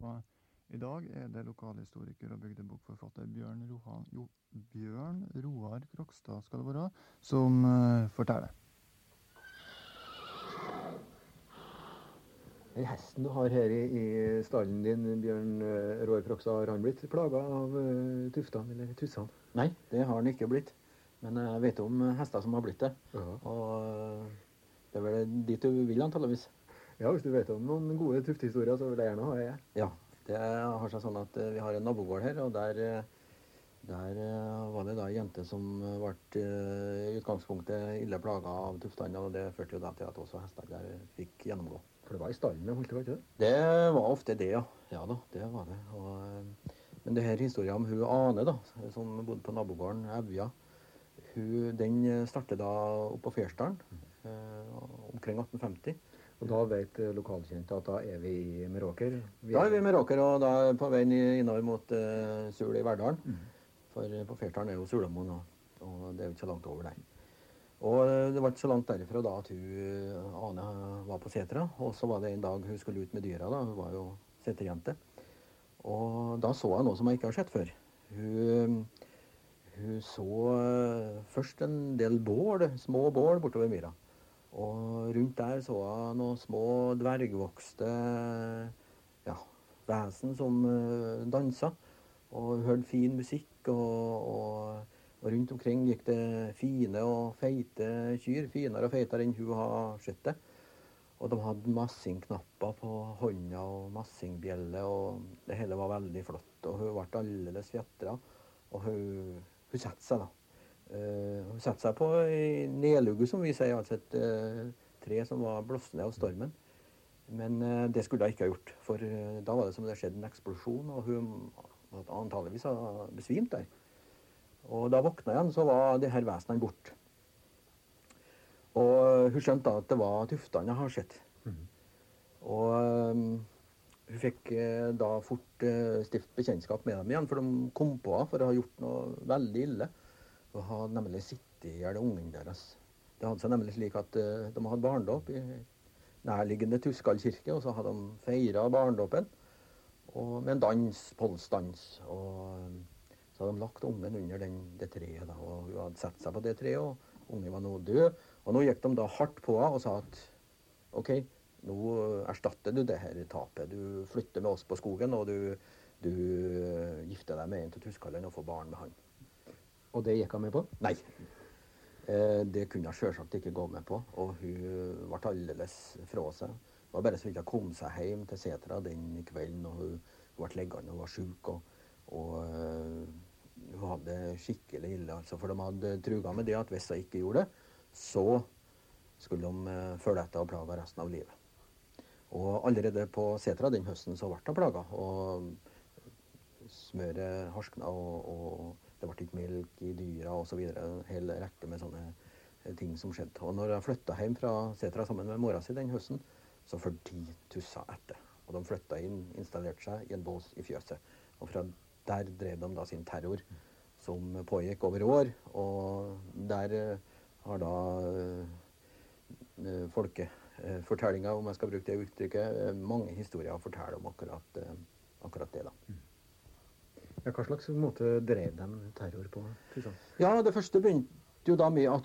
Og i dag det lokalhistoriker og bygdebokforfatter Bjørn Roar Krokstad skal det være, som forteller. Den hesten du har her i stallen din, Bjørn Roar Krokstad, har han blitt plaget av tuftene eller tussene? Nei, det har han ikke blitt. Men jeg vet om hester som har blitt det. Ja. Og det er vel dit du vil antageligvis. Ja, hvis du vet om noen gode tufthistorier, så vil jeg gjerne ha det. Ja, det har seg sånn at vi har en nabogård her, og der var det da en jente som ble i utgangspunktet ille plaget av tuftene, og det førte jo da til at også hestene der fikk gjennomgå. For det var i stallen det holdt, var ikke det? Det var ofte det, ja. Ja da, det var det. Men det her historien om hun Ane da, som bodde på nabogården, Evja, den startet da oppe på Fersdalen, omkring 1850. Og da vet lokalkjent at da er vi i Meråker? Da er vi i Meråker, og da er på veien innover mot Sul i Verdalen. For på Fersdalen er jo Sulamoen, og det er jo ikke så langt over der. Og det var ikke så langt derifra da at Ane var på setra, og så var det en dag hun skulle ut med dyra da, hun var jo seterjente. Og da så jeg noe som jeg ikke har sett før. Hun så først en del små bål bortover myra. Og rundt der så jeg noen små dvergvokste vesen som dansa, og hørte fin musikk, og rundt omkring gikk det fine og feite kyr, finere og feitere enn hun har sett det. Og de hadde massingknapper på hånda og massingbjelle, og det hele var veldig flott. Og hun ble aldeles fjetra, og hun satte seg da. Hun satte seg på en nedlugge, som vi sier, altså et tre som var blåst ned av stormen. Men det skulle hun ikke ha gjort, for da var det som det skjedde en eksplosjon, og hun hadde antageligvis besvimt der. Og da våkna igjen, så var det her vesenene bort. Og hun skjønte da at det var tuftene jeg har sett. Og hun fikk da fort stift bekjentskap med dem igjen, for de kom på henne for å ha gjort noe veldig ille. Hun hadde nemlig sittet i hjel ungen deres. Det hadde seg nemlig slik at de hadde barndåp i nærliggende Tuskal kirke, og så hadde de feiret barndåpen med en dans, polsdans, og så hadde de lagt ungen under det treet da, og hun hadde sett seg på det treet, og ungen var nå død. Og nå gikk de da hardt på henne og sa at ok, nå erstatter du det her tapet. Du flytter med oss på skogen, og du gifter deg med en til Tuskallen og får barn med han. Og det gikk hun med på? Nei, det kunne hun selvsagt ikke gå med på, og hun ble aldeles fra seg. Det var bare så vidt hun kom seg hjem til setra den kvelden, og hun ble leggende og var syk, og hun hadde skikkelig ille, altså, for de hadde truget med det at hvis hun ikke gjorde det, så skulle de følge etter og plage resten av livet. Og allerede på setra den høsten så ble hun plaget, og smøret harskna, og det ble ikke melk i dyra og så videre, en hel rekke med sånne ting som skjedde. Og når jeg flyttet hjem fra setra sammen med mora si den høsten, så fulgte 10 tusser etter. Og de flyttet inn, installerte seg i en bås i fjøset. Og fra der drev de da sin terror, som pågikk over år, og der har da folkefortellinger, om jeg skal bruke det uttrykket, mange historier å fortelle om akkurat det da. Ja, hva slags måte drev de terror på? Tusen? Ja, det første begynte jo da med at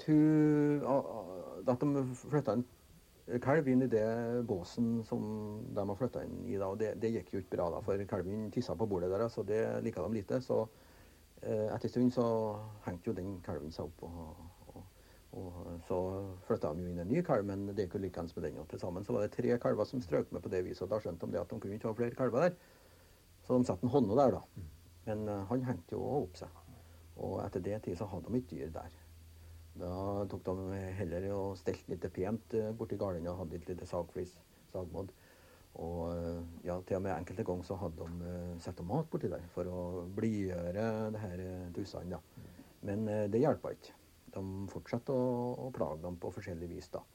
de flyttet en kalv inn i det båsen som de har flyttet inn i da, og det gikk jo ikke bra da, for kalven tisset på bordet der, så det liket de lite, så etter stund så hengte jo den kalven seg opp, og så flyttet de jo inn en ny kalv, men det gikk jo likens med den, og til sammen så var det 3 kalver som strøk med på det viset, og da skjønte de det at de kunne ikke ha flere kalver der, så de satte en hånda der da, men han hengte jo opp seg, og etter det tid så hadde de ikke dyr der. Da tok de heller og stelte litt pent borti garden og hadde litt lite sagmodd. Og ja, til og med enkelte ganger så hadde de sett om mat borti der for å blidgjøre det her tussene da. Men det hjelper ikke. De fortsatte å plage dem på forskjellig vis da.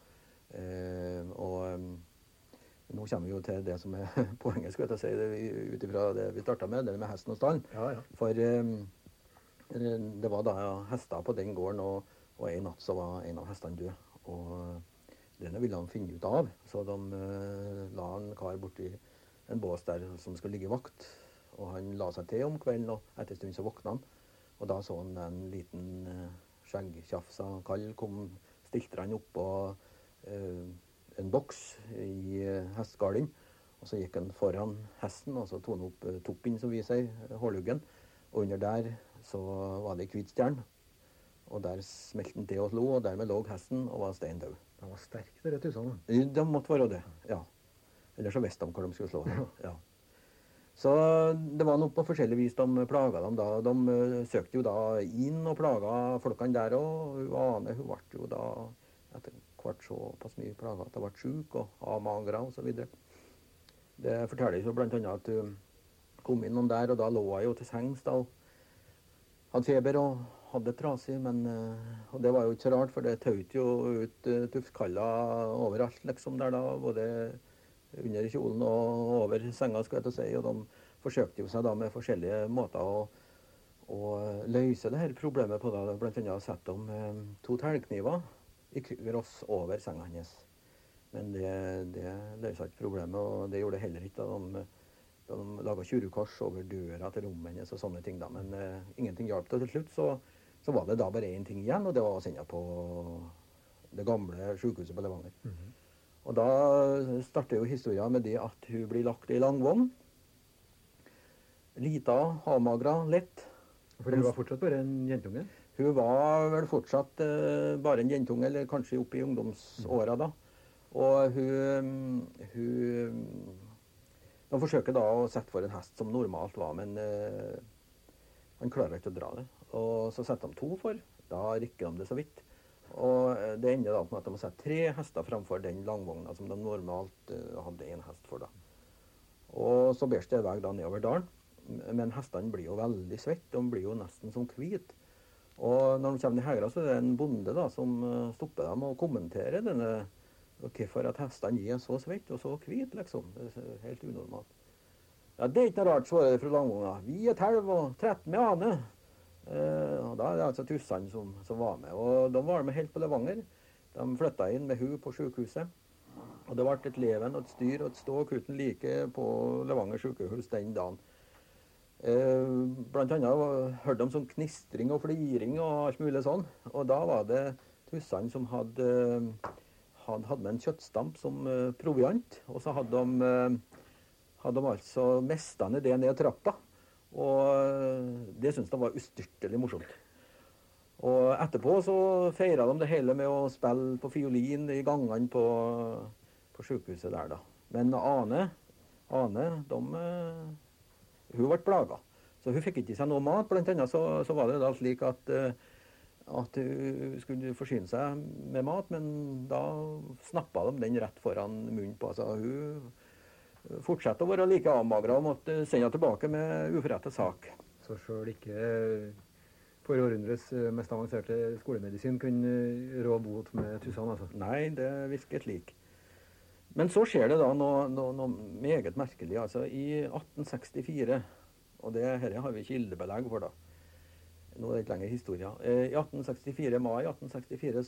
Nå kommer vi jo til det som er poenget, skal jeg si, utifra det vi startet med, det med hesten og stallen. Ja. For det var da hester på den gården, og en natt så var en av hestene død, og denne ville han finne ut av, så de la en kar borti en bås der som skulle ligge i vakt. Og han la seg til om kvelden, og etter en stund så våkna han. Og da så han en liten skjeggtjafsa kall stilte han opp på en boks i hestgarden. Og så gikk han foran hesten, og så tok han opp toppen, som vi sier, hårluggen. Og under der så var det hvit stjerne. Og der smelte han til og slo, og dermed lå hesten og var steindød. De var sterke, dere tussene. De måtte være det, ja. Eller så visste de hvor de skulle slå. Ja. Så det var noe på forskjellig vis de plaga dem da. De søkte jo da inn og plaga folkene der, og Ane, hun ble jo da etter hvert såpass mye plaga at hun ble syk og avmagra og så videre. Det forteller jo blant annet at hun kom inn noen der, og da lå jeg jo til sengs da, og hadde feber og hadde det trasig, men og det var jo ikke så rart, for det tøyte jo ut tufskaller overalt liksom der da, både under kjolen og over senga, skulle jeg til å si, og de forsøkte jo seg da med forskjellige måter å løse det her problemet på da, blant annet sette dem 2 telgkniver i gross over senga hennes. Men det løste ikke problemet, og det gjorde det heller ikke da de laget tjurukors over døra til rommet hennes og sånne ting da, men ingenting hjalp til slutt, så var det da bare en ting igjen, og det var å sende på det gamle sykehuset på Levanger. Og da starter jo historien med det at hun blir lagt i langvogn. Lita, avmagra, lett. For det var fortsatt bare en jentunge? Hun var vel fortsatt bare en jentunge, eller kanskje oppe i ungdomsåra da. Og de forsøker da å sette for en hest som normalt var, men han klarer ikke å dra det. Og så setter de 2 for, da rikker de det så vidt. Og det ender da med at de må sette 3 hester framfor den langvogna som de normalt hadde 1 hest for da. Og så bæres det vei da nedover dalen, men hestene blir jo veldig svett, de blir jo nesten som hvit. Og når de kommer i Hegra, så er det en bonde da som stopper dem og kommenterer denne, hvorfor at hestene er så svett og så hvit, liksom. Det er helt unormalt. Ja, det er ikke noe rart, svarer det fra langvogna. Vi er 12 og 13 med Ane. Og da er det altså tussene som var med. Og de var med helt på Levanger. De flyttet inn med hun på sykehuset. Og det ble et leven og et styr og et ståk uten like på Levanger sykehus den dagen. Blant annet hørte de sånn knistring og fliring og alt mulig sånn. Og da var det tussene som hadde med en kjøttstamp som proviant, og så hadde de altså mestende det ned trappa, og det syntes de var ustyrtelig morsomt. Og etterpå så feiret de det hele med å spille på fiolin i gangene på sykehuset der da. Men Ane, hun ble plaget, så hun fikk ikke i seg noe mat. Blant annet så var det da slik at hun skulle forsyne seg med mat, men da snappet de den rett foran munnen på. Altså, hun fortsatte å være like avmagra og måtte sende tilbake med uforrettet sak. Så selv ikke for århundres mest avanserte skolemedisin kunne rå bot med tussene, altså? Nei, det virker slik. Men så skjer det da noe meget merkelig. Altså, i 1864, og det her har vi kildebelegg for da, nå er det ikke lenger historie. I 1864, mai 1864,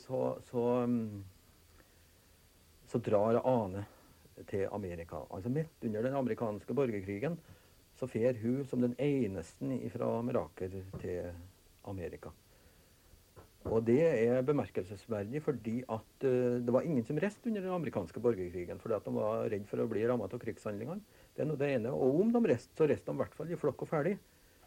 så drar Ane til Amerika. Altså midt under den amerikanske borgerkrigen, så fer hun som den eneste fra Meraker til Amerika. Og det er bemerkelsesverdig fordi at det var ingen som reiste under den amerikanske borgerkrigen, fordi at de var redd for å bli rammet av krigshandlingene. Det er noe det ene. Og om de reiste, så reiste de i hvert fall i flokk og ferdig.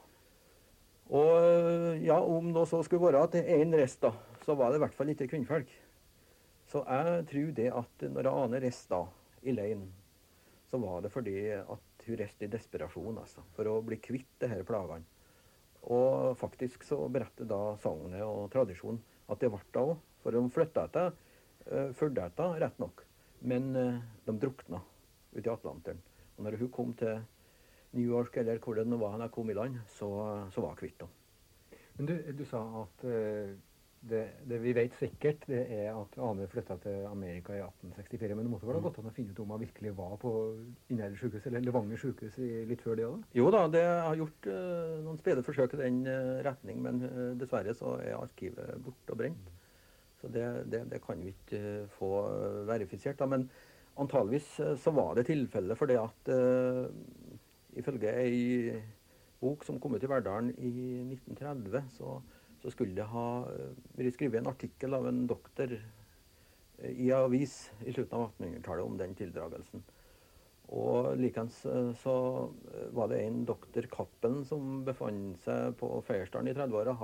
Og ja, om det så skulle være at en rest da, så var det i hvert fall ikke kvinnfolk. Så jeg tror det at når Ane rest da, i leien, så var det fordi at hun rest i desperasjon, altså, for å bli kvitt det her plagene. Og faktisk så beretter da sagnet og tradisjonen at det ble da også, for de flyttet etter, fulgte etter rett nok, men de drukna ut i Atlanteren. Og når hun kom til New York, eller hvor det nå var han kom i land, så var hun kvitt da. Men du sa at det vi vet sikkert, det er at Ane flyttet til Amerika i 1864, men det måtte vel ha gått an å finne ut om hun virkelig var på Innherred sykehus, eller Levanger sykehus litt før det da? Jo da, det har gjort noen spede forsøk i den retning, men dessverre så er arkivet bort og brent. Så det kan vi ikke få verifisert da, men antageligvis så var det tilfellet fordi at ifølge ei bok som kom ut i Verdalen i 1930, så skulle det ha vært skrevet en artikkel av en doktor i avis i slutten av 1800-tallet om den tildragelsen. Og likens så var det en doktor Kappen som befant seg på Feiersdalen i 30-åra.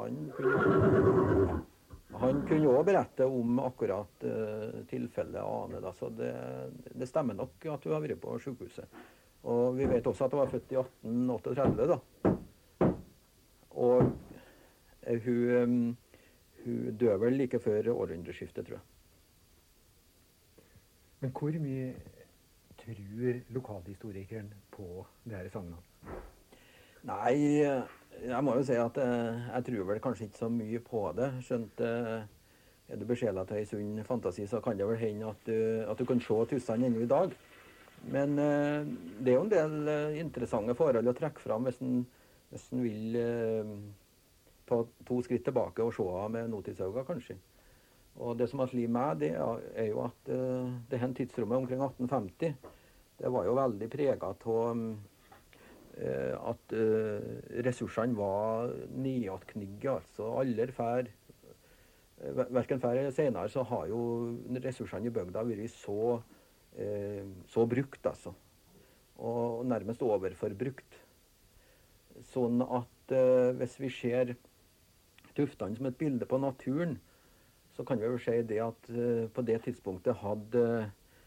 Han kunne også berette om akkurat tilfellet Ane. Da. Så det stemmer nok at hun har vært på sykehuset. Og vi vet også at hun var født i 1838 da. Og hun døde vel like før århundreskiftet, tror jeg. Men hvor mye tror lokalhistorikeren på det her sagnene? Nei, jeg må jo si at jeg tror vel kanskje ikke så mye på det. Skjønt er du besjelet til en sunn fantasi, så kan det vel hende at du kan se tussene ennå i dag. Men det er jo en del interessante forhold å trekke fram hvis en vil ta 2 skritt tilbake og se med notidsøyne, kanskje. Og det som har slitt meg, det er jo at det her tidsrommet omkring 1850, det var jo veldig preget av at ressursene var nedknigget. Altså aldri før, hverken før eller senere, så har jo ressursene i bygda vært så brukt, altså. Og nærmest overforbrukt. Sånn at hvis vi ser tuftene som et bilde på naturen, så kan vi jo si det at på det tidspunktet hadde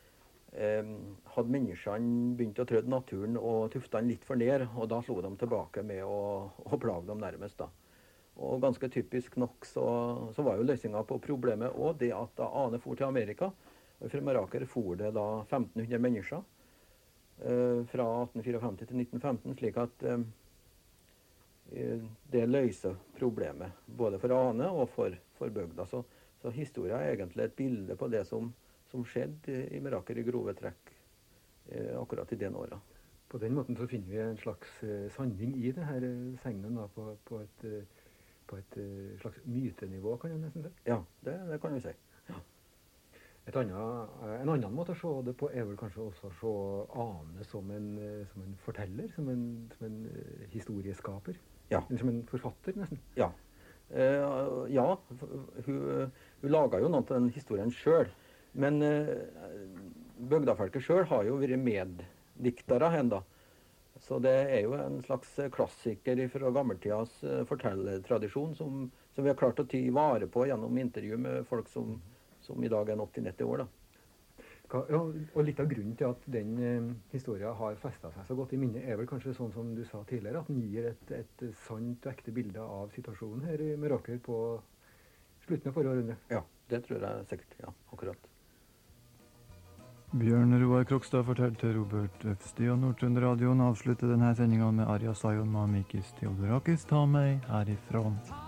menneskene begynt å trøde naturen og tuftene litt for ned, og da slo de tilbake med å plage dem nærmest da. Og ganske typisk nok så var jo løsningen på problemet også det at da Ane for til Amerika, og fra Meråker for det da 1500 mennesker fra 1854 til 1915, slik at det løser problemet, både for Ane og for bygda. Så historien er egentlig et bilde på det som skjedde i Meråker i grove trekk akkurat i den åra. På den måten så finner vi en slags sanning i det her segnen da, på et slags mytenivå, kan jeg nesten si. Ja, det kan vi si. Ja. En annen måte å se det på er vel kanskje også å se Ane som en forteller, som en historieskaper. Ja. Eller som en forfatter, nesten. Ja. Hun laget jo noe til den historien selv, men bygdafolket selv har jo vært meddiktere enda. Så det er jo en slags klassiker fra gammeltidas fortellertradisjon som vi har klart å ta vare på gjennom intervju med folk som i dag er 80-90 år da. Ja, og litt av grunnen til at den historien har festet seg så godt i minnet er vel kanskje sånn som du sa tidligere, at den gir et sant og ekte bilde av situasjonen her i Meråker på slutten av forrige århundre. Ja, det tror jeg sikkert, ja, akkurat. Bjørn Roar Krogstad fortalte til Robert Øfsti, og Nordtrønderradioen avslutter denne sendingen med Arja Sayon Mamikis Theodorakis ta meg herifrån.